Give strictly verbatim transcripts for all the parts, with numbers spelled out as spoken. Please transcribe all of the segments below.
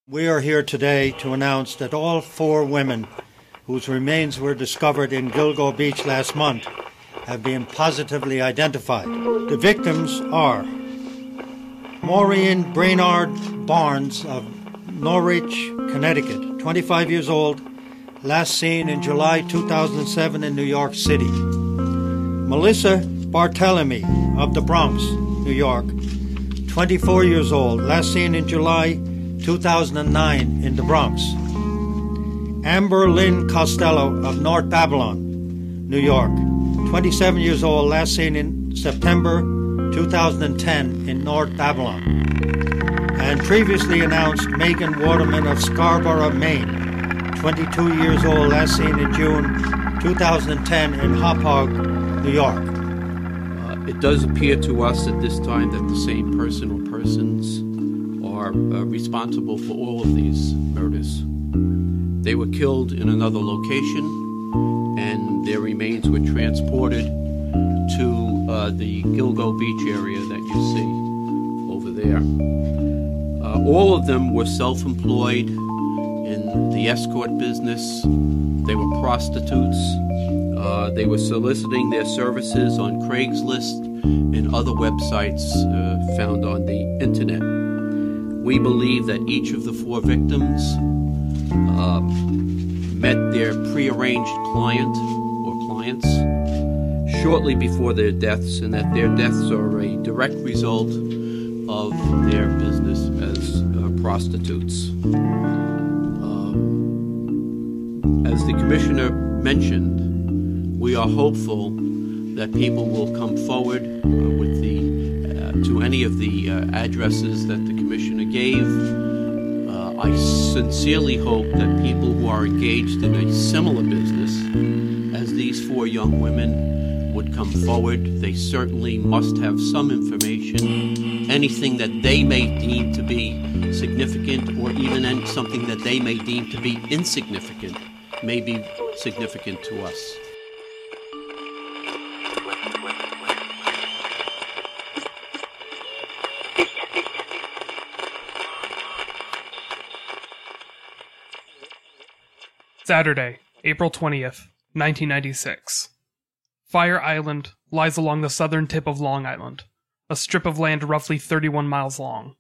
We are here today to announce that all four women whose remains were discovered in Gilgo Beach last month have been positively identified. The victims are Maureen Brainard Barnes of Norwich, Connecticut, twenty-five years old, last seen in July two thousand seven in New York City. Melissa Barthelemy of the Bronx, New York, twenty-four years old, last seen in July two thousand nine in the Bronx. Amber Lynn Costello of North Babylon, New York, twenty-seven years old, last seen in September two thousand ten in North Babylon. And previously announced Megan Waterman of Scarborough, Maine, twenty-two years old, last seen in June two thousand ten in Hauppauge, New York. Uh, it does appear to us at this time that the same person or persons are uh, responsible for all of these murders. They were killed in another location, and their remains were transported to uh, the Gilgo Beach area that you see over there. Uh, all of them were self-employed in the escort business. They were prostitutes. Uh, they were soliciting their services on Craigslist and other websites uh, found on the internet. We believe that each of the four victims uh, met their prearranged client or clients shortly before their deaths, and that their deaths are a direct result of their business as uh, prostitutes. Um, as the Commissioner mentioned, we are hopeful that people will come forward uh, with the uh, to any of the uh, addresses that the Commissioner gave. Uh, I sincerely hope that people who are engaged in a similar business as these four young women would come forward. They certainly must have some information, anything that they may deem to be significant, or even something that they may deem to be insignificant may be significant to us. Saturday, April twentieth, nineteen ninety-six. Fire Island lies along the southern tip of Long Island, a strip of land roughly thirty-one miles long.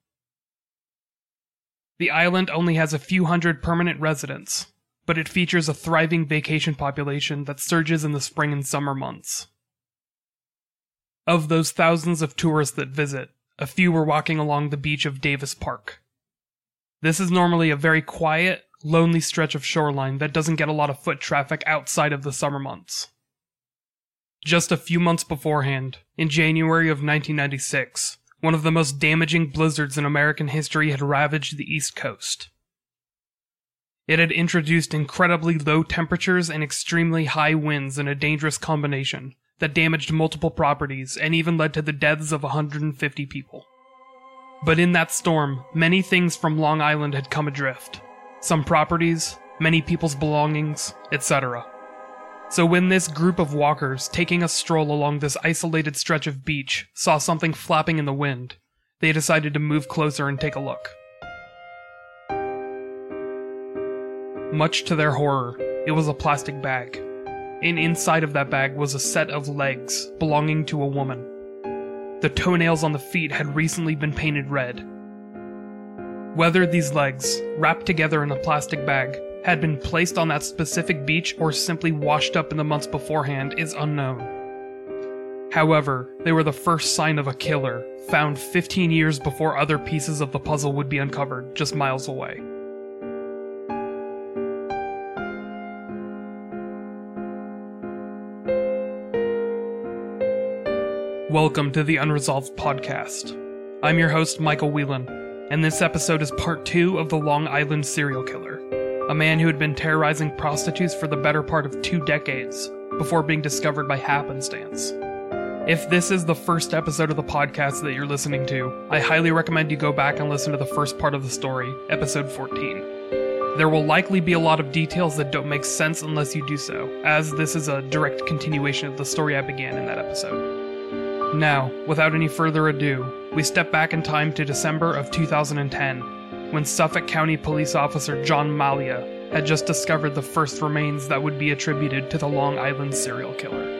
The island only has a few hundred permanent residents, but it features a thriving vacation population that surges in the spring and summer months. Of those thousands of tourists that visit, a few were walking along the beach of Davis Park. This is normally a very quiet, lonely stretch of shoreline that doesn't get a lot of foot traffic outside of the summer months. Just a few months beforehand, in January of nineteen ninety-six, one of the most damaging blizzards in American history had ravaged the East Coast. It had introduced incredibly low temperatures and extremely high winds in a dangerous combination that damaged multiple properties and even led to the deaths of one hundred fifty people. But in that storm, many things from Long Island had come adrift. Some properties, many people's belongings, et cetera. So when this group of walkers taking a stroll along this isolated stretch of beach saw something flapping in the wind, they decided to move closer and take a look. Much to their horror, it was a plastic bag, and inside of that bag was a set of legs belonging to a woman. The toenails on the feet had recently been painted red. Whether these legs, wrapped together in a plastic bag, had been placed on that specific beach or simply washed up in the months beforehand is unknown. However, they were the first sign of a killer, found fifteen years before other pieces of the puzzle would be uncovered just miles away. Welcome to the Unresolved Podcast. I'm your host, Michael Whelan, and this episode is part two of the Long Island serial killer, a man who had been terrorizing prostitutes for the better part of two decades before being discovered by happenstance. If this is the first episode of the podcast that you're listening to, I highly recommend you go back and listen to the first part of the story, episode fourteen. There will likely be a lot of details that don't make sense unless you do so, as this is a direct continuation of the story I began in that episode. Now, without any further ado, we step back in time to December of two thousand ten, when Suffolk County Police Officer John Malia had just discovered the first remains that would be attributed to the Long Island serial killer.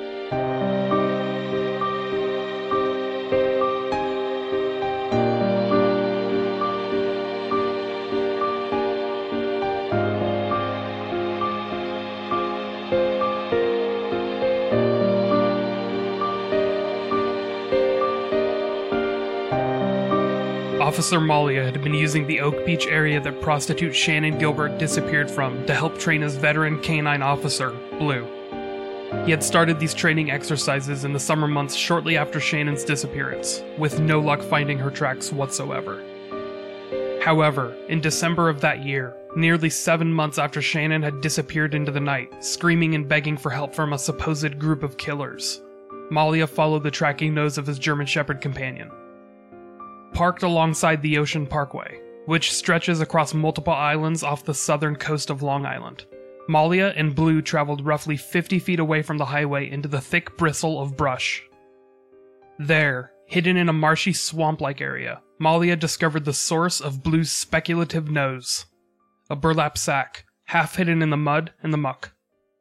Officer Malia had been using the Oak Beach area that prostitute Shannon Gilbert disappeared from to help train his veteran canine officer, Blue. He had started these training exercises in the summer months shortly after Shannon's disappearance, with no luck finding her tracks whatsoever. However, in December of that year, nearly seven months after Shannon had disappeared into the night, screaming and begging for help from a supposed group of killers, Malia followed the tracking nose of his German Shepherd companion. Parked alongside the Ocean Parkway, which stretches across multiple islands off the southern coast of Long Island, Malia and Blue traveled roughly fifty feet away from the highway into the thick bristle of brush. There, hidden in a marshy swamp-like area, Malia discovered the source of Blue's speculative nose, a burlap sack, half hidden in the mud and the muck.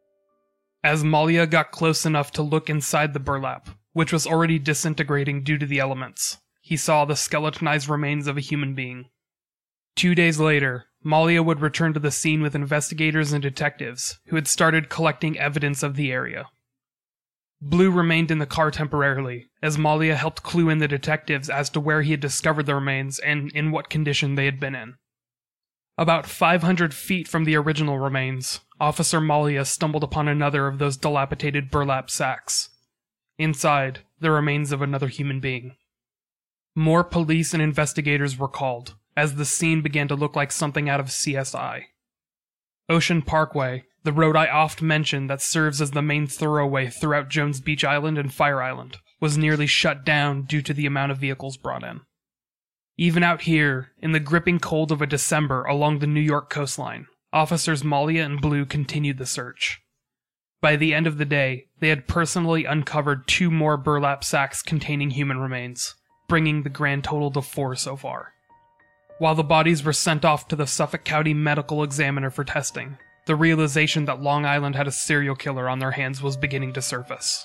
As Malia got close enough to look inside the burlap, which was already disintegrating due to the elements, he saw the skeletonized remains of a human being. Two days later, Malia would return to the scene with investigators and detectives who had started collecting evidence of the area. Blue remained in the car temporarily, as Malia helped clue in the detectives as to where he had discovered the remains and in what condition they had been in. About five hundred feet from the original remains, Officer Malia stumbled upon another of those dilapidated burlap sacks. Inside, the remains of another human being. More police and investigators were called, as the scene began to look like something out of C S I. Ocean Parkway, the road I oft mention that serves as the main thoroughway throughout Jones Beach Island and Fire Island, was nearly shut down due to the amount of vehicles brought in. Even out here, in the gripping cold of a December along the New York coastline, officers Malia and Blue continued the search. By the end of the day, they had personally uncovered two more burlap sacks containing human remains, bringing the grand total to four so far. While the bodies were sent off to the Suffolk County Medical Examiner for testing, the realization that Long Island had a serial killer on their hands was beginning to surface.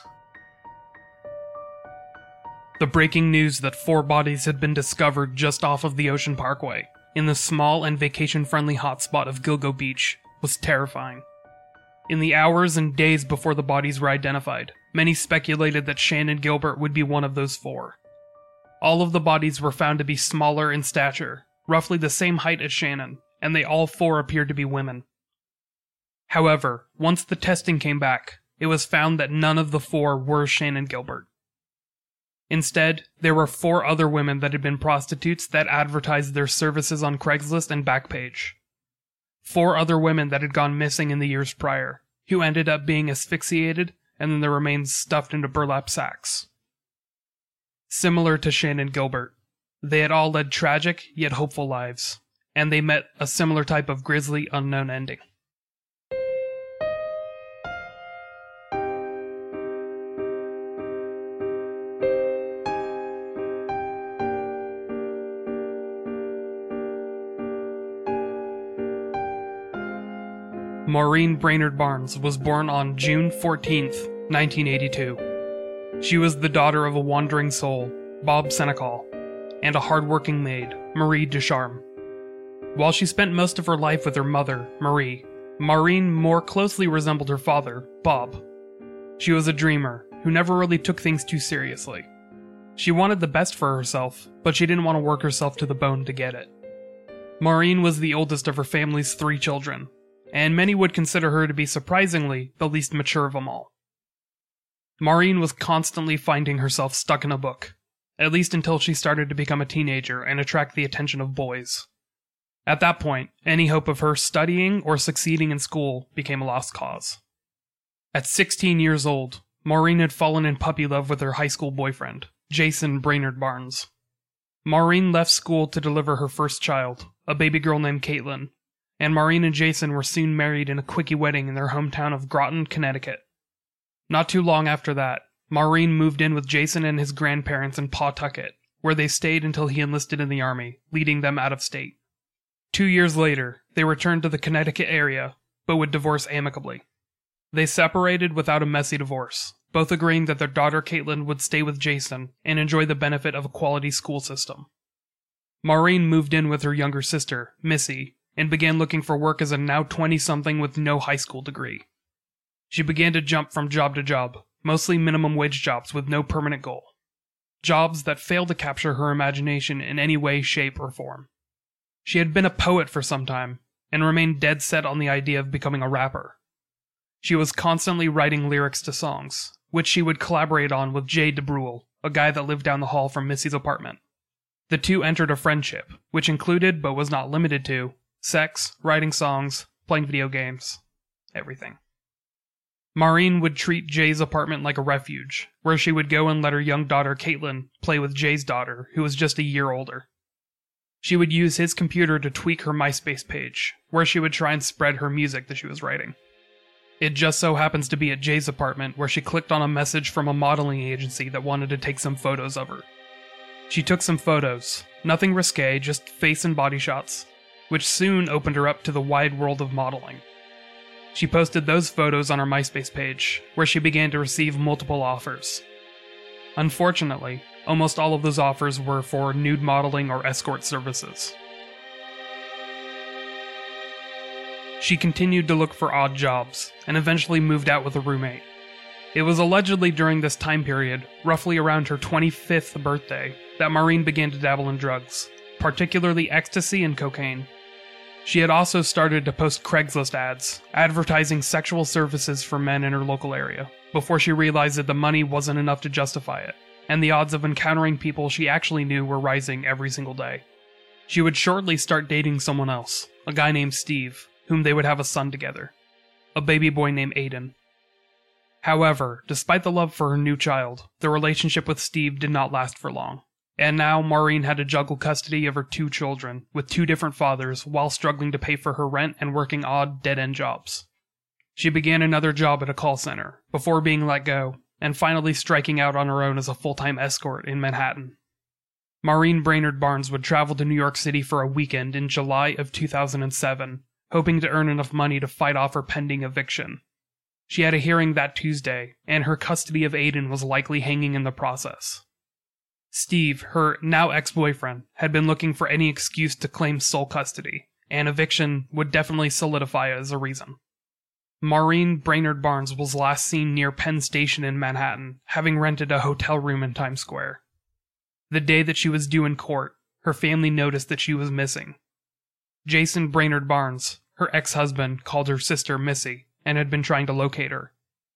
The breaking news that four bodies had been discovered just off of the Ocean Parkway, in the small and vacation-friendly hotspot of Gilgo Beach, was terrifying. In the hours and days before the bodies were identified, many speculated that Shannon Gilbert would be one of those four. All of the bodies were found to be smaller in stature, roughly the same height as Shannon, and they all four appeared to be women. However, once the testing came back, it was found that none of the four were Shannon Gilbert. Instead, there were four other women that had been prostitutes that advertised their services on Craigslist and Backpage. Four other women that had gone missing in the years prior, who ended up being asphyxiated and then their remains stuffed into burlap sacks. Similar to Shannon Gilbert, they had all led tragic yet hopeful lives, and they met a similar type of grisly unknown ending. Maureen Brainerd Barnes was born on June fourteenth, nineteen eighty-two. She was the daughter of a wandering soul, Bob Senecal, and a hard-working maid, Marie Ducharme. While she spent most of her life with her mother, Marie, Maureen more closely resembled her father, Bob. She was a dreamer, who never really took things too seriously. She wanted the best for herself, but she didn't want to work herself to the bone to get it. Maureen was the oldest of her family's three children, and many would consider her to be surprisingly the least mature of them all. Maureen was constantly finding herself stuck in a book, at least until she started to become a teenager and attract the attention of boys. At that point, any hope of her studying or succeeding in school became a lost cause. At sixteen years old, Maureen had fallen in puppy love with her high school boyfriend, Jason Brainerd Barnes. Maureen left school to deliver her first child, a baby girl named Caitlin, and Maureen and Jason were soon married in a quickie wedding in their hometown of Groton, Connecticut. Not too long after that, Maureen moved in with Jason and his grandparents in Pawtucket, where they stayed until he enlisted in the army, leading them out of state. Two years later, they returned to the Connecticut area, but would divorce amicably. They separated without a messy divorce, both agreeing that their daughter Caitlin would stay with Jason and enjoy the benefit of a quality school system. Maureen moved in with her younger sister, Missy, and began looking for work as a now twenty-something with no high school degree. She began to jump from job to job, mostly minimum wage jobs with no permanent goal. Jobs that failed to capture her imagination in any way, shape, or form. She had been a poet for some time, and remained dead set on the idea of becoming a rapper. She was constantly writing lyrics to songs, which she would collaborate on with Jay DeBrule, a guy that lived down the hall from Missy's apartment. The two entered a friendship, which included, but was not limited to, sex, writing songs, playing video games, everything. Maureen would treat Jay's apartment like a refuge, where she would go and let her young daughter Caitlin play with Jay's daughter, who was just a year older. She would use his computer to tweak her MySpace page, where she would try and spread her music that she was writing. It just so happens to be at Jay's apartment where she clicked on a message from a modeling agency that wanted to take some photos of her. She took some photos, nothing risque, just face and body shots, which soon opened her up to the wide world of modeling. She posted those photos on her MySpace page, where she began to receive multiple offers. Unfortunately, almost all of those offers were for nude modeling or escort services. She continued to look for odd jobs, and eventually moved out with a roommate. It was allegedly during this time period, roughly around her twenty-fifth birthday, that Maureen began to dabble in drugs, particularly ecstasy and cocaine. She had also started to post Craigslist ads, advertising sexual services for men in her local area, before she realized that the money wasn't enough to justify it, and the odds of encountering people she actually knew were rising every single day. She would shortly start dating someone else, a guy named Steve, whom they would have a son together, a baby boy named Aiden. However, despite the love for her new child, the relationship with Steve did not last for long, and now Maureen had to juggle custody of her two children with two different fathers while struggling to pay for her rent and working odd, dead-end jobs. She began another job at a call center, before being let go, and finally striking out on her own as a full-time escort in Manhattan. Maureen Brainerd Barnes would travel to New York City for a weekend in July of two thousand seven, hoping to earn enough money to fight off her pending eviction. She had a hearing that Tuesday, and her custody of Aiden was likely hanging in the process. Steve, her now ex-boyfriend, had been looking for any excuse to claim sole custody, and eviction would definitely solidify it as a reason. Maureen Brainerd Barnes was last seen near Penn Station in Manhattan, having rented a hotel room in Times Square. The day that she was due in court, her family noticed that she was missing. Jason Brainerd Barnes, her ex-husband, called her sister Missy, and had been trying to locate her.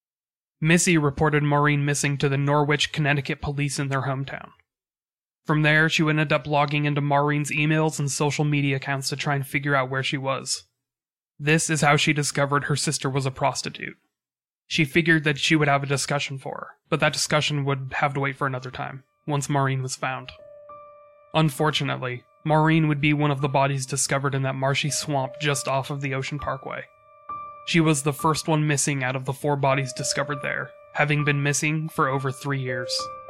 Missy reported Maureen missing to the Norwich, Connecticut police in their hometown. From there, she would end up logging into Maureen's emails and social media accounts to try and figure out where she was. This is how she discovered her sister was a prostitute. She figured that she would have a discussion for her, but that discussion would have to wait for another time, once Maureen was found. Unfortunately, Maureen would be one of the bodies discovered in that marshy swamp just off of the Ocean Parkway. She was the first one missing out of the four bodies discovered there, having been missing for over three years.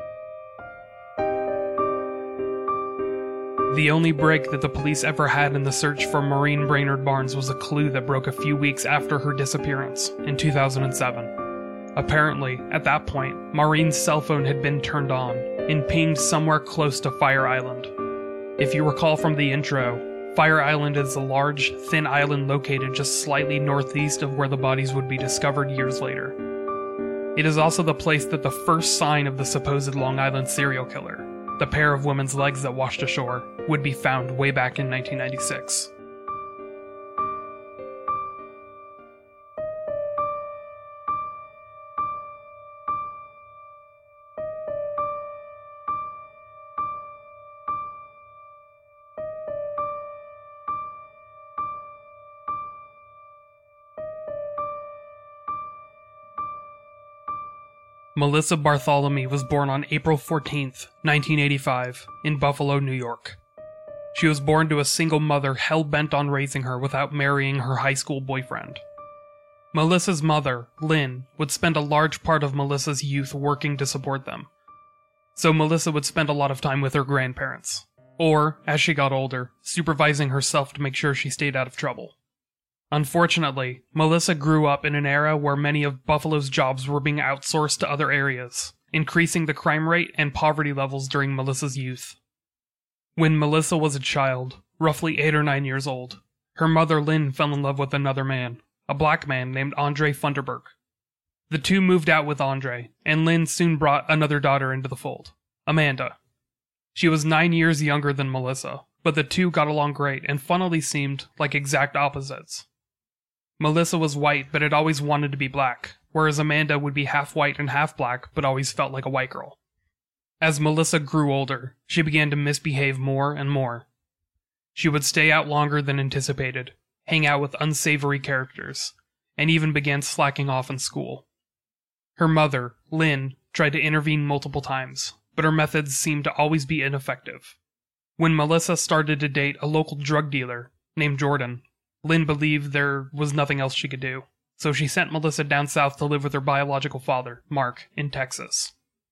The only break that the police ever had in the search for Maureen Brainerd Barnes was a clue that broke a few weeks after her disappearance, in two thousand seven. Apparently, at that point, Maureen's cell phone had been turned on, and pinged somewhere close to Fire Island. If you recall from the intro, Fire Island is a large, thin island located just slightly northeast of where the bodies would be discovered years later. It is also the place that the first sign of the supposed Long Island serial killer, the pair of women's legs that washed ashore, would be found way back in nineteen ninety-six. Melissa Bartholomew was born on April fourteenth, nineteen eighty-five, in Buffalo, New York. She was born to a single mother hell-bent on raising her without marrying her high school boyfriend. Melissa's mother, Lynn, would spend a large part of Melissa's youth working to support them. So Melissa would spend a lot of time with her grandparents. or, as she got older, supervising herself to make sure she stayed out of trouble. Unfortunately, Melissa grew up in an era where many of Buffalo's jobs were being outsourced to other areas, increasing the crime rate and poverty levels during Melissa's youth. When Melissa was a child, roughly eight or nine years old, her mother Lynn fell in love with another man, a black man named Andre Funderburk. The two moved out with Andre, and Lynn soon brought another daughter into the fold, Amanda. She was nine years younger than Melissa, but the two got along great and funnily seemed like exact opposites. Melissa was white but had always wanted to be black, whereas Amanda would be half white and half black but always felt like a white girl. As Melissa grew older, she began to misbehave more and more. She would stay out longer than anticipated, hang out with unsavory characters, and even began slacking off in school. Her mother, Lynn, tried to intervene multiple times, but her methods seemed to always be ineffective. When Melissa started to date a local drug dealer named Jordan, Lynn believed there was nothing else she could do, so she sent Melissa down south to live with her biological father, Mark, in Texas.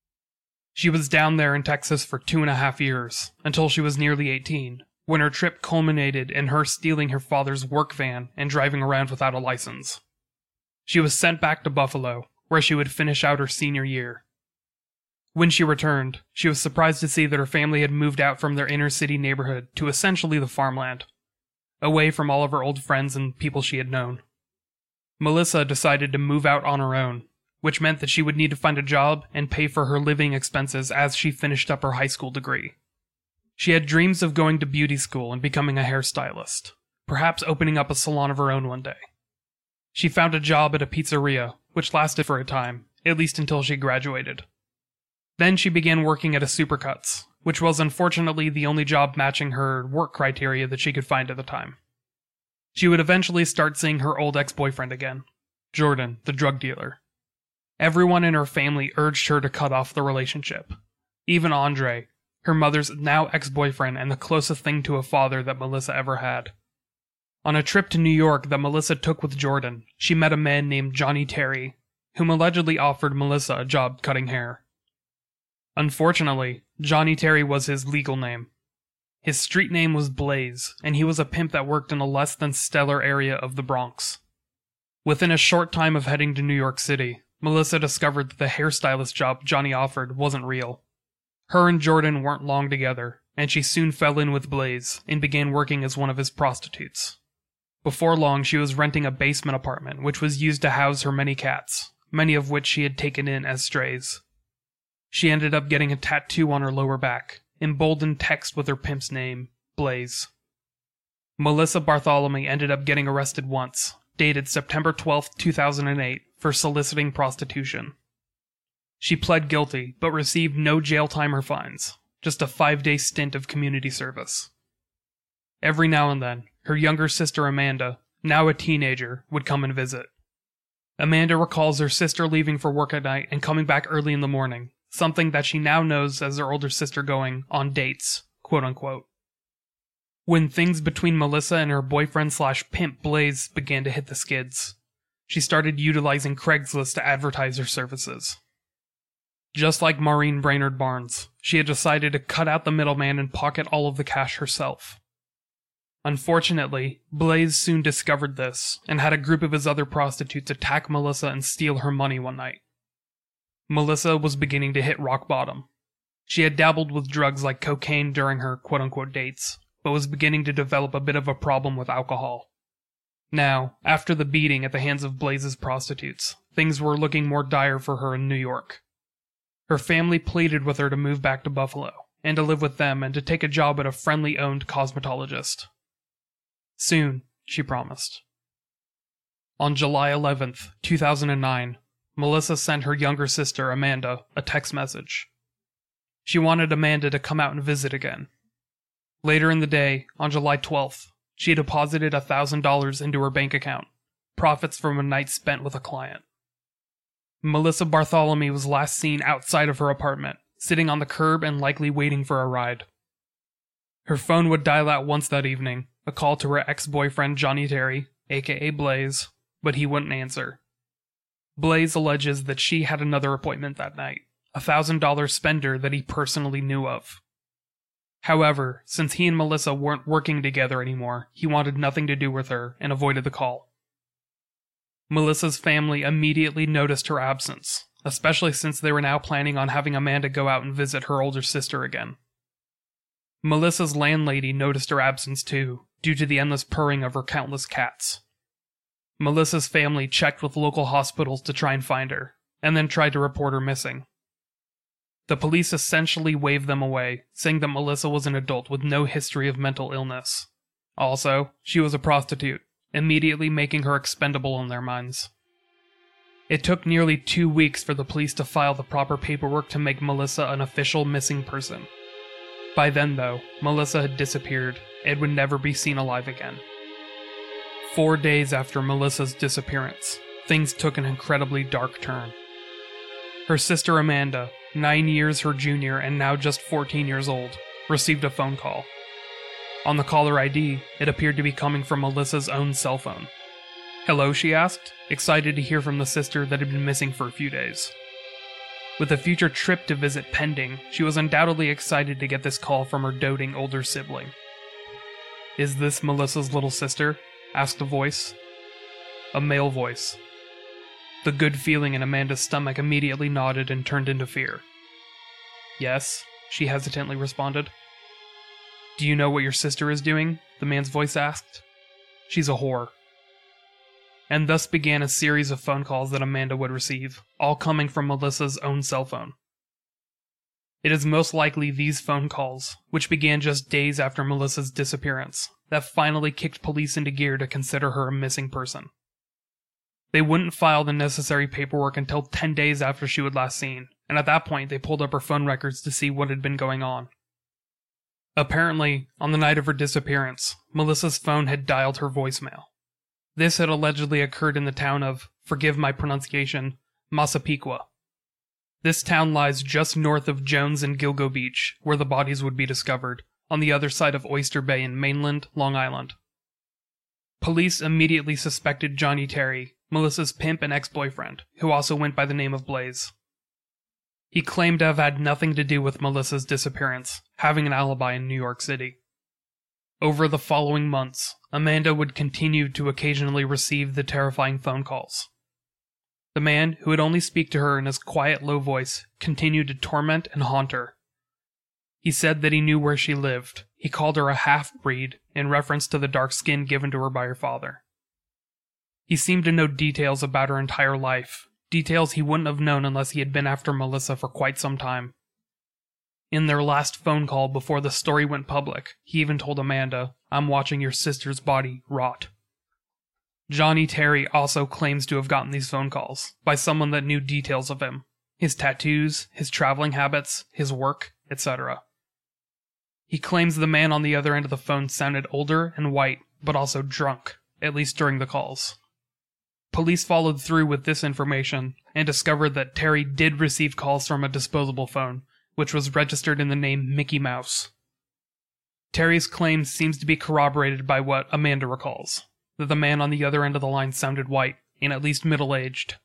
She was down there in Texas for two and a half years, until she was nearly eighteen, when her trip culminated in her stealing her father's work van and driving around without a license. She was sent back to Buffalo, where she would finish out her senior year. When she returned, she was surprised to see that her family had moved out from their inner-city neighborhood to essentially the farmland, away from all of her old friends and people she had known. Melissa decided to move out on her own, which meant that she would need to find a job and pay for her living expenses as she finished up her high school degree. She had dreams of going to beauty school and becoming a hairstylist, perhaps opening up a salon of her own one day. She found a job at a pizzeria, which lasted for a time, at least until she graduated. Then she began working at a Supercuts, which was unfortunately the only job matching her work criteria that she could find at the time. She would eventually start seeing her old ex-boyfriend again, Jordan, the drug dealer. Everyone in her family urged her to cut off the relationship. Even Andre, her mother's now ex-boyfriend and the closest thing to a father that Melissa ever had. On a trip to New York that Melissa took with Jordan, she met a man named Johnny Terry, whom allegedly offered Melissa a job cutting hair. Unfortunately, Johnny Terry was his legal name. His street name was Blaze, and he was a pimp that worked in a less than stellar area of the Bronx. Within a short time of heading to New York City, Melissa discovered that the hairstylist job Johnny offered wasn't real. Her and Jordan weren't long together, and she soon fell in with Blaze and began working as one of his prostitutes. Before long, she was renting a basement apartment which was used to house her many cats, many of which she had taken in as strays. She ended up getting a tattoo on her lower back, emboldened text with her pimp's name, Blaze. Melissa Bartholomew ended up getting arrested once, dated September twelfth, two thousand eight, for soliciting prostitution. She pled guilty, but received no jail time or fines, just a five-day stint of community service. Every now and then, her younger sister Amanda, now a teenager, would come and visit. Amanda recalls her sister leaving for work at night and coming back early in the morning, something that she now knows as her older sister going on dates, quote-unquote. When things between Melissa and her boyfriend slash pimp Blaze began to hit the skids, she started utilizing Craigslist to advertise her services. Just like Maureen Brainerd Barnes, she had decided to cut out the middleman and pocket all of the cash herself. Unfortunately, Blaze soon discovered this and had a group of his other prostitutes attack Melissa and steal her money one night. Melissa was beginning to hit rock bottom. She had dabbled with drugs like cocaine during her quote-unquote dates, but was beginning to develop a bit of a problem with alcohol. Now, after the beating at the hands of Blaze's prostitutes, things were looking more dire for her in New York. Her family pleaded with her to move back to Buffalo, and to live with them and to take a job at a friendly-owned cosmetologist. Soon, she promised. On July eleventh, two thousand nine, Melissa sent her younger sister, Amanda, a text message. She wanted Amanda to come out and visit again. Later in the day, on July twelfth, she deposited one thousand dollars into her bank account, profits from a night spent with a client. Melissa Bartholomew was last seen outside of her apartment, sitting on the curb and likely waiting for a ride. Her phone would dial out once that evening, a call to her ex-boyfriend Johnny Terry, aka Blaze, but he wouldn't answer. Blaze alleges that she had another appointment that night, a one thousand dollars spender that he personally knew of. However, since he and Melissa weren't working together anymore, he wanted nothing to do with her and avoided the call. Melissa's family immediately noticed her absence, especially since they were now planning on having Amanda go out and visit her older sister again. Melissa's landlady noticed her absence too, due to the endless purring of her countless cats. Melissa's family checked with local hospitals to try and find her, and then tried to report her missing. The police essentially waved them away, saying that Melissa was an adult with no history of mental illness. Also, she was a prostitute, immediately making her expendable in their minds. It took nearly two weeks for the police to file the proper paperwork to make Melissa an official missing person. By then, though, Melissa had disappeared and would never be seen alive again. Four days after Melissa's disappearance, things took an incredibly dark turn. Her sister Amanda, nine years her junior and now just fourteen years old, received a phone call. On the caller I D, it appeared to be coming from Melissa's own cell phone. "Hello," she asked, excited to hear from the sister that had been missing for a few days. With a future trip to visit pending, she was undoubtedly excited to get this call from her doting older sibling. "Is this Melissa's little sister?" asked a voice. A male voice. The good feeling in Amanda's stomach immediately nodded and turned into fear. "Yes," she hesitantly responded. "Do you know what your sister is doing?" the man's voice asked. "She's a whore." And thus began a series of phone calls that Amanda would receive, all coming from Melissa's own cell phone. It is most likely these phone calls, which began just days after Melissa's disappearance, that finally kicked police into gear to consider her a missing person. They wouldn't file the necessary paperwork until ten days after she was last seen, and at that point they pulled up her phone records to see what had been going on. Apparently, on the night of her disappearance, Melissa's phone had dialed her voicemail. This had allegedly occurred in the town of, forgive my pronunciation, Massapequa. This town lies just north of Jones and Gilgo Beach, where the bodies would be discovered, on the other side of Oyster Bay in mainland Long Island. Police immediately suspected Johnny Terry, Melissa's pimp and ex-boyfriend, who also went by the name of Blaze. He claimed to have had nothing to do with Melissa's disappearance, having an alibi in New York City. Over the following months, Amanda would continue to occasionally receive the terrifying phone calls. The man, who would only speak to her in his quiet, low voice, continued to torment and haunt her. He said that he knew where she lived. He called her a half-breed, in reference to the dark skin given to her by her father. He seemed to know details about her entire life, details he wouldn't have known unless he had been after Melissa for quite some time. In their last phone call before the story went public, he even told Amanda, "I'm watching your sister's body rot." Johnny Terry also claims to have gotten these phone calls by someone that knew details of him, his tattoos, his traveling habits, his work, et cetera. He claims the man on the other end of the phone sounded older and white, but also drunk, at least during the calls. Police followed through with this information and discovered that Terry did receive calls from a disposable phone, which was registered in the name Mickey Mouse. Terry's claim seems to be corroborated by what Amanda recalls, that the man on the other end of the line sounded white and at least middle-aged.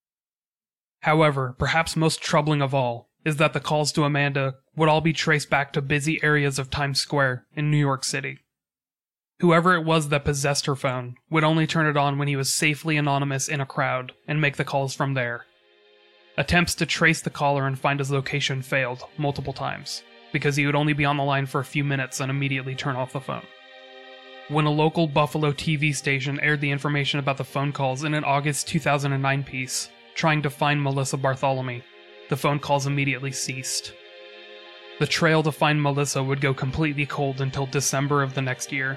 However, perhaps most troubling of all is that the calls to Amanda would all be traced back to busy areas of Times Square in New York City. Whoever it was that possessed her phone would only turn it on when he was safely anonymous in a crowd and make the calls from there. Attempts to trace the caller and find his location failed multiple times, because he would only be on the line for a few minutes and immediately turn off the phone. When a local Buffalo T V station aired the information about the phone calls in an August two thousand nine piece, trying to find Melissa Bartholomew, the phone calls immediately ceased. The trail to find Melissa would go completely cold until December of the next year.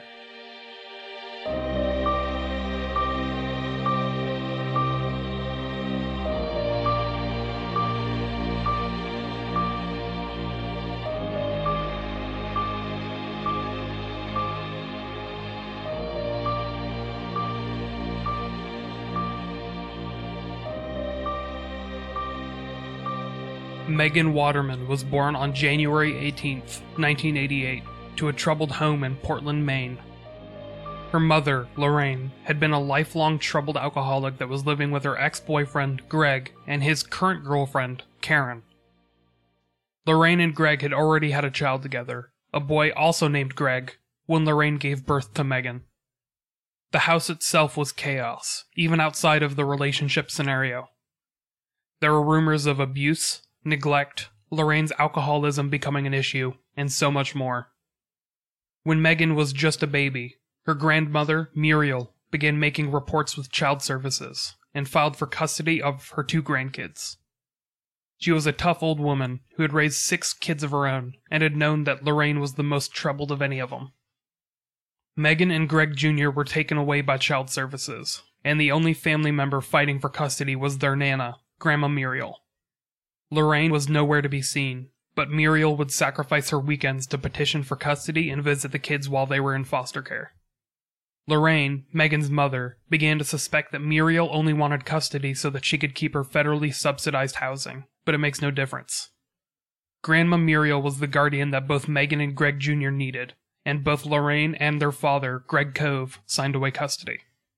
Megan Waterman was born on January eighteenth, nineteen eighty-eight, to a troubled home in Portland, Maine. Her mother, Lorraine, had been a lifelong troubled alcoholic that was living with her ex-boyfriend, Greg, and his current girlfriend, Karen. Lorraine and Greg had already had a child together, a boy also named Greg, when Lorraine gave birth to Megan. The house itself was chaos, even outside of the relationship scenario. There were rumors of abuse, neglect, Lorraine's alcoholism becoming an issue, and so much more. When Megan was just a baby, her grandmother, Muriel, began making reports with child services and filed for custody of her two grandkids. She was a tough old woman who had raised six kids of her own and had known that Lorraine was the most troubled of any of them. Megan and Greg Junior were taken away by child services, and the only family member fighting for custody was their Nana, Grandma Muriel. Lorraine was nowhere to be seen, but Muriel would sacrifice her weekends to petition for custody and visit the kids while they were in foster care. Lorraine, Megan's mother, began to suspect that Muriel only wanted custody so that she could keep her federally subsidized housing, but it makes no difference. Grandma Muriel was the guardian that both Megan and Greg Junior needed, and both Lorraine and their father, Greg Cove, signed away custody.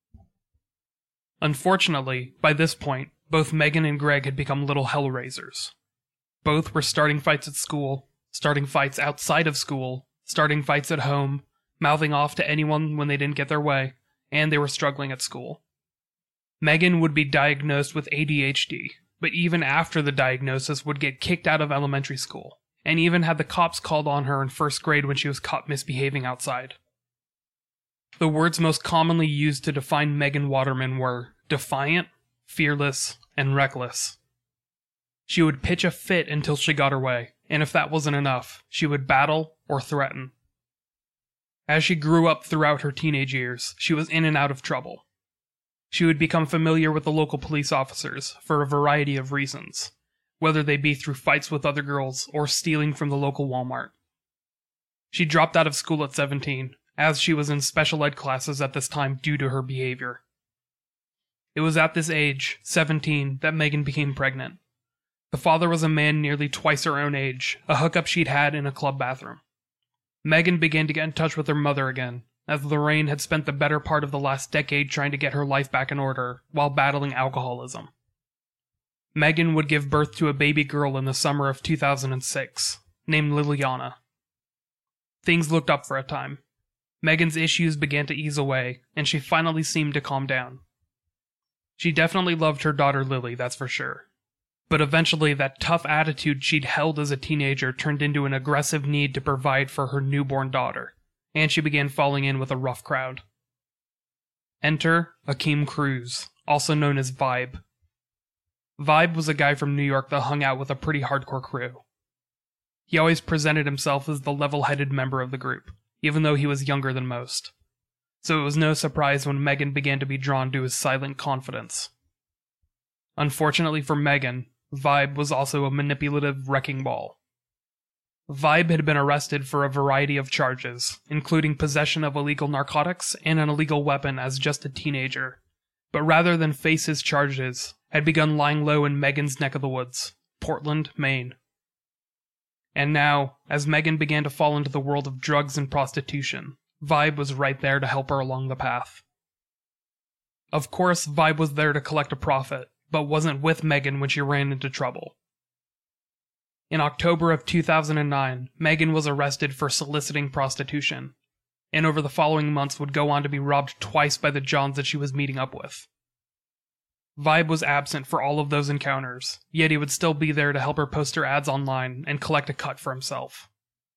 Unfortunately, by this point, both Megan and Greg had become little hellraisers. Both were starting fights at school, starting fights outside of school, starting fights at home, mouthing off to anyone when they didn't get their way, and they were struggling at school. Megan would be diagnosed with A D H D, but even after the diagnosis would get kicked out of elementary school, and even had the cops called on her in first grade when she was caught misbehaving outside. The words most commonly used to define Megan Waterman were defiant, fearless, and reckless. She would pitch a fit until she got her way, and if that wasn't enough, she would battle or threaten. As she grew up throughout her teenage years, she was in and out of trouble. She would become familiar with the local police officers for a variety of reasons, whether they be through fights with other girls or stealing from the local Walmart. She dropped out of school at seventeen, as she was in special ed classes at this time due to her behavior. It was at this age, seventeen, that Megan became pregnant. The father was a man nearly twice her own age, a hookup she'd had in a club bathroom. Megan began to get in touch with her mother again, as Lorraine had spent the better part of the last decade trying to get her life back in order while battling alcoholism. Megan would give birth to a baby girl in the summer of two thousand six, named Liliana. Things looked up for a time. Megan's issues began to ease away, and she finally seemed to calm down. She definitely loved her daughter Lily, that's for sure. But eventually that tough attitude she'd held as a teenager turned into an aggressive need to provide for her newborn daughter, and she began falling in with a rough crowd. Enter Akeem Cruz, also known as Vibe. Vibe was a guy from New York that hung out with a pretty hardcore crew. He always presented himself as the level-headed member of the group, even though he was younger than most. So it was no surprise when Megan began to be drawn to his silent confidence. Unfortunately for Megan, Vibe was also a manipulative wrecking ball. Vibe had been arrested for a variety of charges, including possession of illegal narcotics and an illegal weapon as just a teenager, but rather than face his charges, had begun lying low in Megan's neck of the woods, Portland, Maine. And now, as Megan began to fall into the world of drugs and prostitution, Vibe was right there to help her along the path. Of course, Vibe was there to collect a profit, but wasn't with Megan when she ran into trouble. In October of two thousand nine, Megan was arrested for soliciting prostitution, and over the following months would go on to be robbed twice by the Johns that she was meeting up with. Vibe was absent for all of those encounters, yet he would still be there to help her post her ads online and collect a cut for himself.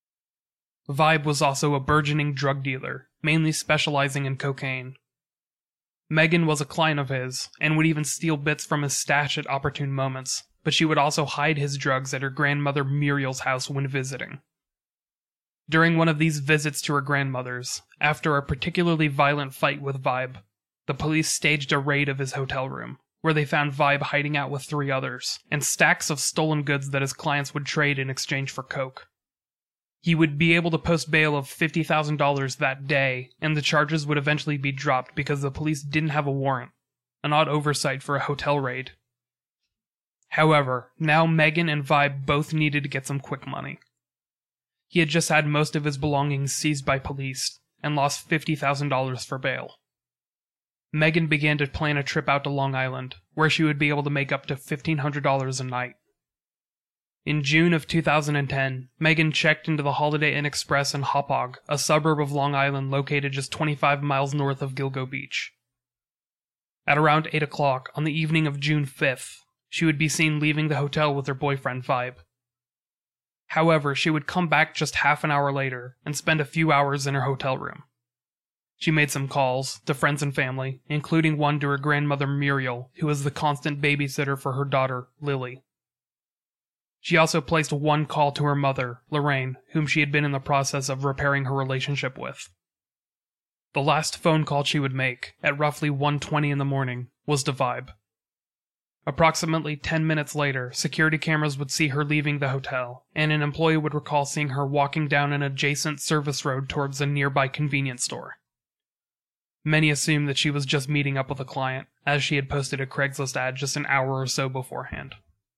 Vibe was also a burgeoning drug dealer, mainly specializing in cocaine. Megan was a client of his, and would even steal bits from his stash at opportune moments, but she would also hide his drugs at her grandmother Muriel's house when visiting. During one of these visits to her grandmother's, after a particularly violent fight with Vibe, the police staged a raid of his hotel room, where they found Vibe hiding out with three others, and stacks of stolen goods that his clients would trade in exchange for coke. He would be able to post bail of fifty thousand dollars that day, and the charges would eventually be dropped because the police didn't have a warrant, an odd oversight for a hotel raid. However, now Megan and Vibe both needed to get some quick money. He had just had most of his belongings seized by police, and lost fifty thousand dollars for bail. Megan began to plan a trip out to Long Island, where she would be able to make up to fifteen hundred dollars a night. In June of two thousand ten, Megan checked into the Holiday Inn Express in Hauppauge, a suburb of Long Island located just twenty-five miles north of Gilgo Beach. At around eight o'clock on the evening of June fifth, she would be seen leaving the hotel with her boyfriend Vibe. However, she would come back just half an hour later and spend a few hours in her hotel room. She made some calls to friends and family, including one to her grandmother Muriel, who was the constant babysitter for her daughter, Lily. She also placed one call to her mother, Lorraine, whom she had been in the process of repairing her relationship with. The last phone call she would make, at roughly one twenty in the morning, was to Vibe. Approximately ten minutes later, security cameras would see her leaving the hotel, and an employee would recall seeing her walking down an adjacent service road towards a nearby convenience store. Many assumed that she was just meeting up with a client, as she had posted a Craigslist ad just an hour or so beforehand.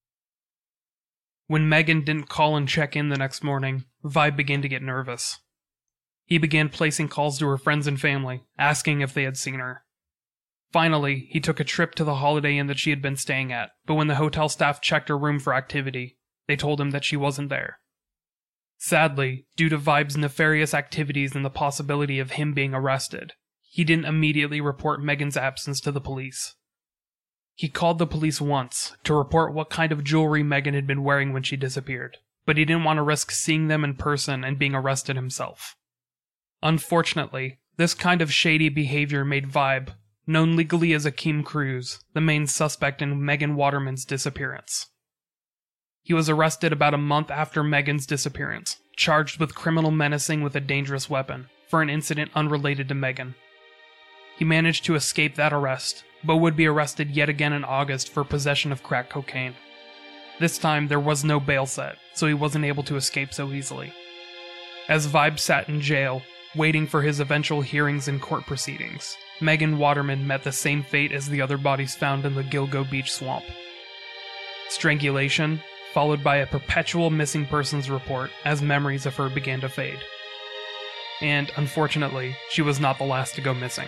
When Megan didn't call and check in the next morning, Vibe began to get nervous. He began placing calls to her friends and family, asking if they had seen her. Finally, he took a trip to the Holiday Inn that she had been staying at, but when the hotel staff checked her room for activity, they told him that she wasn't there. Sadly, due to Vibe's nefarious activities and the possibility of him being arrested, he didn't immediately report Megan's absence to the police. He called the police once to report what kind of jewelry Megan had been wearing when she disappeared, but he didn't want to risk seeing them in person and being arrested himself. Unfortunately, this kind of shady behavior made Vibe, known legally as Akeem Cruz, the main suspect in Megan Waterman's disappearance. He was arrested about a month after Megan's disappearance, charged with criminal menacing with a dangerous weapon, for an incident unrelated to Megan. He managed to escape that arrest, but would be arrested yet again in August for possession of crack cocaine. This time there was no bail set, so he wasn't able to escape so easily. As Vibe sat in jail, waiting for his eventual hearings and court proceedings, Megan Waterman met the same fate as the other bodies found in the Gilgo Beach swamp. Strangulation, followed by a perpetual missing persons report as memories of her began to fade. And, unfortunately, she was not the last to go missing.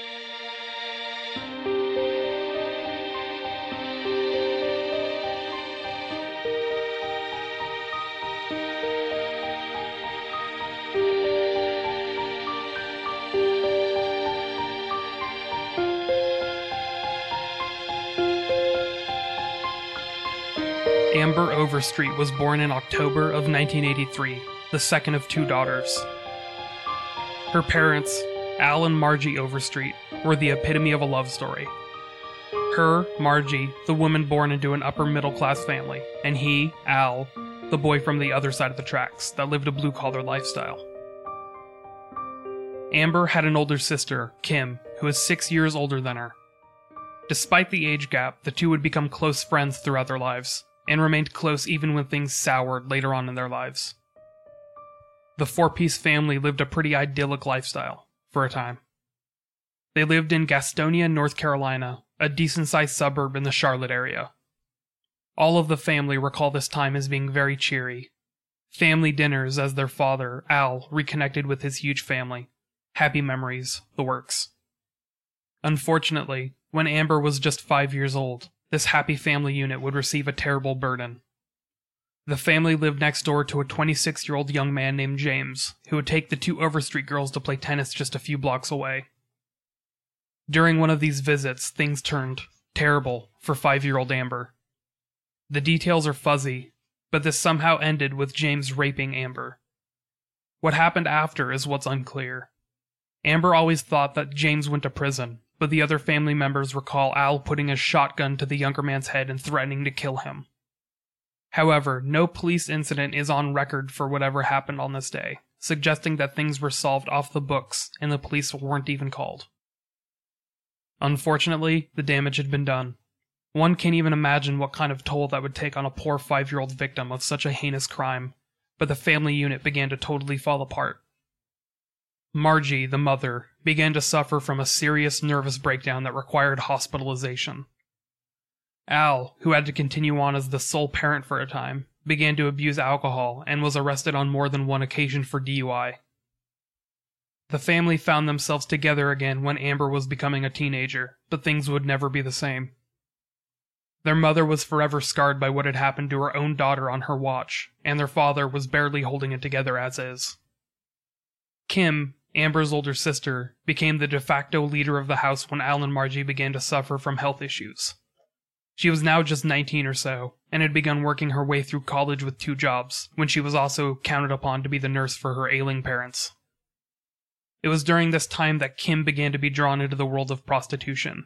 Amber Overstreet was born in October of nineteen eighty-three, the second of two daughters. Her parents, Al and Margie Overstreet, were the epitome of a love story. Her, Margie, the woman born into an upper-middle-class family, and he, Al, the boy from the other side of the tracks that lived a blue-collar lifestyle. Amber had an older sister, Kim, who was six years older than her. Despite the age gap, the two would become close friends throughout their lives, and remained close even when things soured later on in their lives. The four-piece family lived a pretty idyllic lifestyle, for a time. They lived in Gastonia, North Carolina, a decent-sized suburb in the Charlotte area. All of the family recall this time as being very cheery. Family dinners as their father, Al, reconnected with his huge family. Happy memories, the works. Unfortunately, when Amber was just five years old, this happy family unit would receive a terrible burden. The family lived next door to a twenty-six-year-old young man named James, who would take the two Overstreet girls to play tennis just a few blocks away. During one of these visits, things turned terrible for five-year-old Amber. The details are fuzzy, but this somehow ended with James raping Amber. What happened after is what's unclear. Amber always thought that James went to prison, but the other family members recall Al putting a shotgun to the younger man's head and threatening to kill him. However, no police incident is on record for whatever happened on this day, suggesting that things were solved off the books and the police weren't even called. Unfortunately, the damage had been done. One can't even imagine what kind of toll that would take on a poor five-year-old victim of such a heinous crime, but the family unit began to totally fall apart. Margie, the mother, began to suffer from a serious nervous breakdown that required hospitalization. Al, who had to continue on as the sole parent for a time, began to abuse alcohol and was arrested on more than one occasion for D U I. The family found themselves together again when Amber was becoming a teenager, but things would never be the same. Their mother was forever scarred by what had happened to her own daughter on her watch, and their father was barely holding it together as is. Kim, Amber's older sister, became the de facto leader of the house when Al and Margie began to suffer from health issues. She was now just nineteen or so, and had begun working her way through college with two jobs, when she was also counted upon to be the nurse for her ailing parents. It was during this time that Kim began to be drawn into the world of prostitution.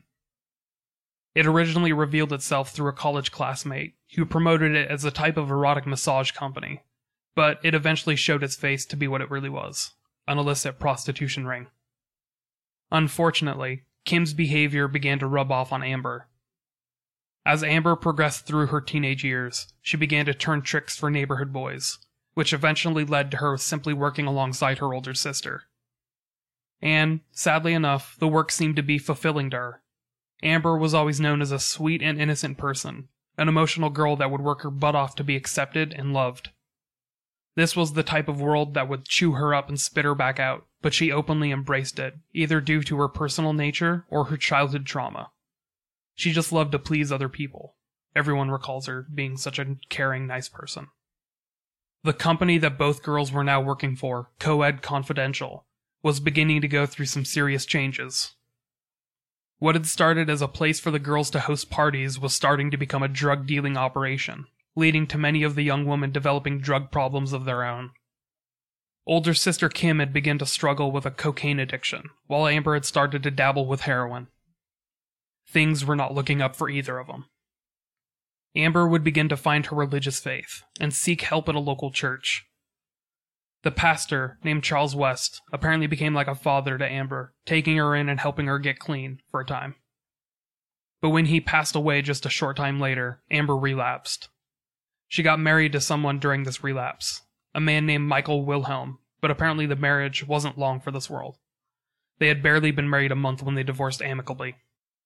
It originally revealed itself through a college classmate, who promoted it as a type of erotic massage company, but it eventually showed its face to be what it really was, an illicit prostitution ring. Unfortunately, Kim's behavior began to rub off on Amber. As Amber progressed through her teenage years, she began to turn tricks for neighborhood boys, which eventually led to her simply working alongside her older sister. And, sadly enough, the work seemed to be fulfilling to her. Amber was always known as a sweet and innocent person, an emotional girl that would work her butt off to be accepted and loved. This was the type of world that would chew her up and spit her back out, but she openly embraced it, either due to her personal nature or her childhood trauma. She just loved to please other people. Everyone recalls her being such a caring, nice person. The company that both girls were now working for, Coed Confidential, was beginning to go through some serious changes. What had started as a place for the girls to host parties was starting to become a drug-dealing operation, leading to many of the young women developing drug problems of their own. Older sister Kim had begun to struggle with a cocaine addiction, while Amber had started to dabble with heroin. Things were not looking up for either of them. Amber would begin to find her religious faith, and seek help at a local church. The pastor, named Charles West, apparently became like a father to Amber, taking her in and helping her get clean for a time. But when he passed away just a short time later, Amber relapsed. She got married to someone during this relapse, a man named Michael Wilhelm, but apparently the marriage wasn't long for this world. They had barely been married a month when they divorced amicably.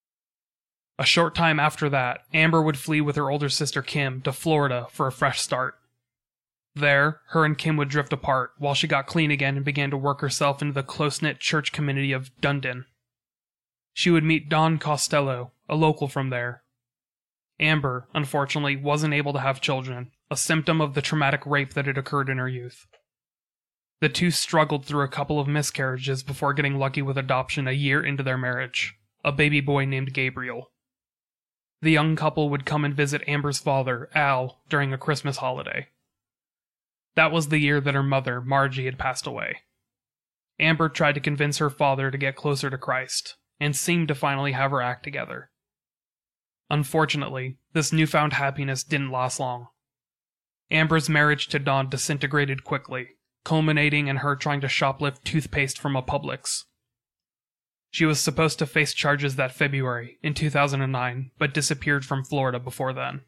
A short time after that, Amber would flee with her older sister Kim to Florida for a fresh start. There, her and Kim would drift apart while she got clean again and began to work herself into the close-knit church community of Dundon. She would meet Don Costello, a local from there. Amber, unfortunately, wasn't able to have children, a symptom of the traumatic rape that had occurred in her youth. The two struggled through a couple of miscarriages before getting lucky with adoption a year into their marriage, a baby boy named Gabriel. The young couple would come and visit Amber's father, Al, during a Christmas holiday. That was the year that her mother, Margie, had passed away. Amber tried to convince her father to get closer to Christ, and seemed to finally have her act together. Unfortunately, this newfound happiness didn't last long. Amber's marriage to Don disintegrated quickly, culminating in her trying to shoplift toothpaste from a Publix. She was supposed to face charges that February, in two thousand nine, but disappeared from Florida before then.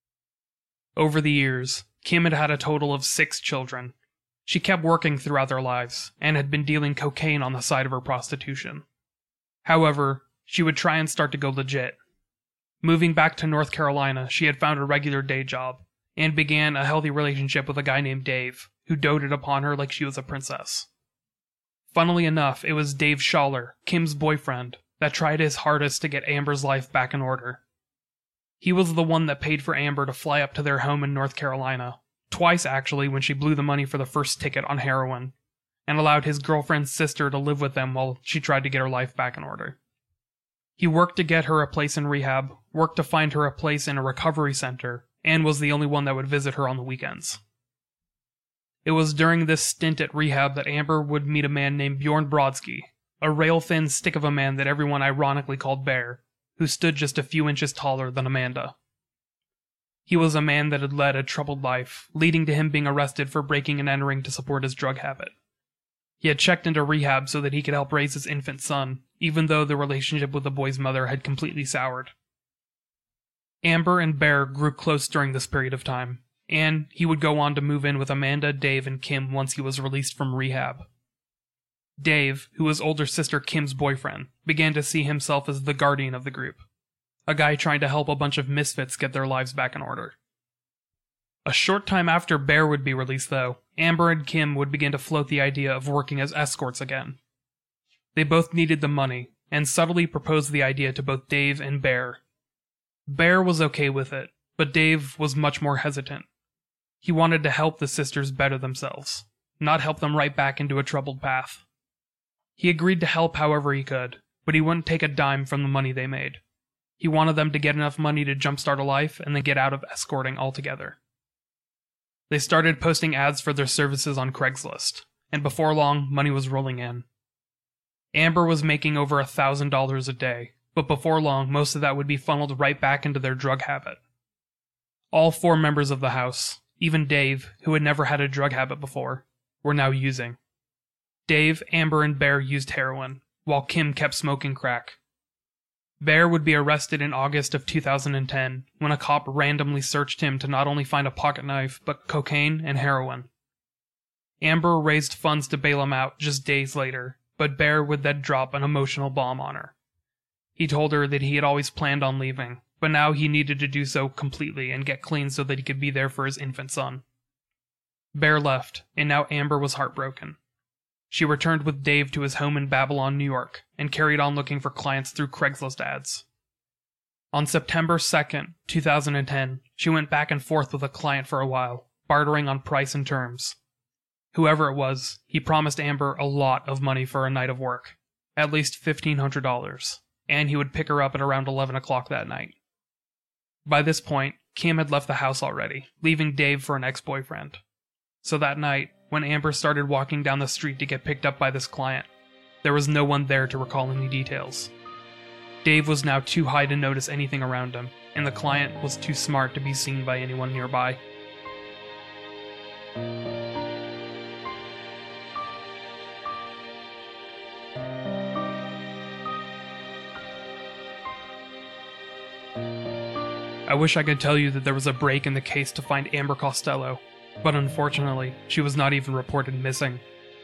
Over the years, Kim had had a total of six children. She kept working throughout their lives, and had been dealing cocaine on the side of her prostitution. However, she would try and start to go legit. Moving back to North Carolina, she had found a regular day job, and began a healthy relationship with a guy named Dave, who doted upon her like she was a princess. Funnily enough, it was Dave Schaller, Kim's boyfriend, that tried his hardest to get Amber's life back in order. He was the one that paid for Amber to fly up to their home in North Carolina, twice actually when she blew the money for the first ticket on heroin, and allowed his girlfriend's sister to live with them while she tried to get her life back in order. He worked to get her a place in rehab, worked to find her a place in a recovery center, and was the only one that would visit her on the weekends. It was during this stint at rehab that Amber would meet a man named Bjorn Brodsky, a rail-thin stick of a man that everyone ironically called Bear, who stood just a few inches taller than Amanda. He was a man that had led a troubled life, leading to him being arrested for breaking and entering to support his drug habit. He had checked into rehab so that he could help raise his infant son, even though the relationship with the boy's mother had completely soured. Amber and Bear grew close during this period of time, and he would go on to move in with Amanda, Dave, and Kim once he was released from rehab. Dave, who was older sister Kim's boyfriend, began to see himself as the guardian of the group, a guy trying to help a bunch of misfits get their lives back in order. A short time after Bear would be released, though, Amber and Kim would begin to float the idea of working as escorts again. They both needed the money, and subtly proposed the idea to both Dave and Bear. Bear was okay with it, but Dave was much more hesitant. He wanted to help the sisters better themselves, not help them right back into a troubled path. He agreed to help however he could, but he wouldn't take a dime from the money they made. He wanted them to get enough money to jumpstart a life and then get out of escorting altogether. They started posting ads for their services on Craigslist, and before long, money was rolling in. Amber was making over a thousand dollars a day, but before long, most of that would be funneled right back into their drug habit. All four members of the house, even Dave, who had never had a drug habit before, were now using. Dave, Amber, and Bear used heroin, while Kim kept smoking crack. Bear would be arrested in August of two thousand ten when a cop randomly searched him to not only find a pocket knife, but cocaine and heroin. Amber raised funds to bail him out just days later, but Bear would then drop an emotional bomb on her. He told her that he had always planned on leaving, but now he needed to do so completely and get clean so that he could be there for his infant son. Bear left, and now Amber was heartbroken. She returned with Dave to his home in Babylon, New York, and carried on looking for clients through Craigslist ads. On September second, two thousand ten, she went back and forth with a client for a while, bartering on price and terms. Whoever it was, he promised Amber a lot of money for a night of work, at least fifteen hundred dollars, and he would pick her up at around eleven o'clock that night. By this point, Kim had left the house already, leaving Dave for an ex-boyfriend. So that night, when Amber started walking down the street to get picked up by this client, there was no one there to recall any details. Dave was now too high to notice anything around him, and the client was too smart to be seen by anyone nearby. I wish I could tell you that there was a break in the case to find Amber Costello, but unfortunately, she was not even reported missing.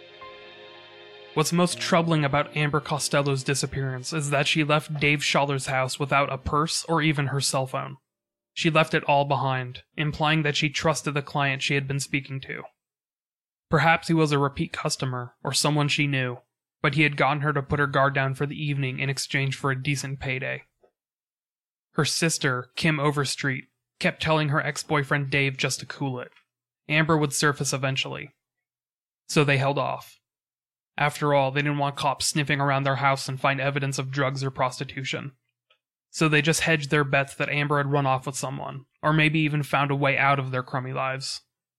What's most troubling about Amber Costello's disappearance is that she left Dave Scholler's house without a purse or even her cell phone. She left it all behind, implying that she trusted the client she had been speaking to. Perhaps he was a repeat customer, or someone she knew, but he had gotten her to put her guard down for the evening in exchange for a decent payday. Her sister, Kim Overstreet, kept telling her ex-boyfriend Dave just to cool it. Amber would surface eventually. So they held off. After all, they didn't want cops sniffing around their house and find evidence of drugs or prostitution. So they just hedged their bets that Amber had run off with someone, or maybe even found a way out of their crummy lives.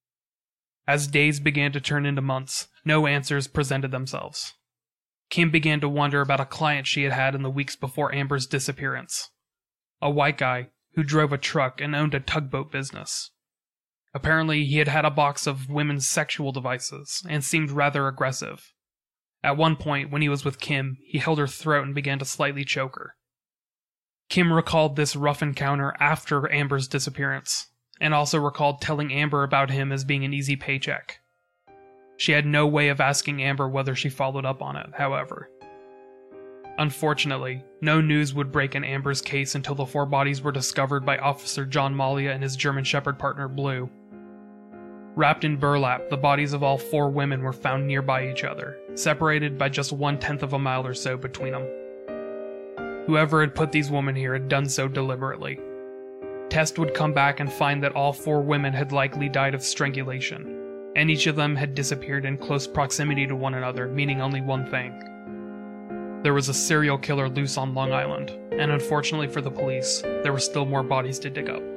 As days began to turn into months, no answers presented themselves. Kim began to wonder about a client she had had in the weeks before Amber's disappearance. A white guy who drove a truck and owned a tugboat business. Apparently, he had had a box of women's sexual devices and seemed rather aggressive. At one point, when he was with Kim, he held her throat and began to slightly choke her. Kim recalled this rough encounter after Amber's disappearance, and also recalled telling Amber about him as being an easy paycheck. She had no way of asking Amber whether she followed up on it, however. Unfortunately, no news would break in Amber's case until the four bodies were discovered by Officer John Malia and his German Shepherd partner Blue. Wrapped in burlap, the bodies of all four women were found nearby each other, separated by just one-tenth of a mile or so between them. Whoever had put these women here had done so deliberately. Tests would come back and find that all four women had likely died of strangulation, and each of them had disappeared in close proximity to one another, meaning only one thing. There was a serial killer loose on Long Island, and unfortunately for the police, there were still more bodies to dig up.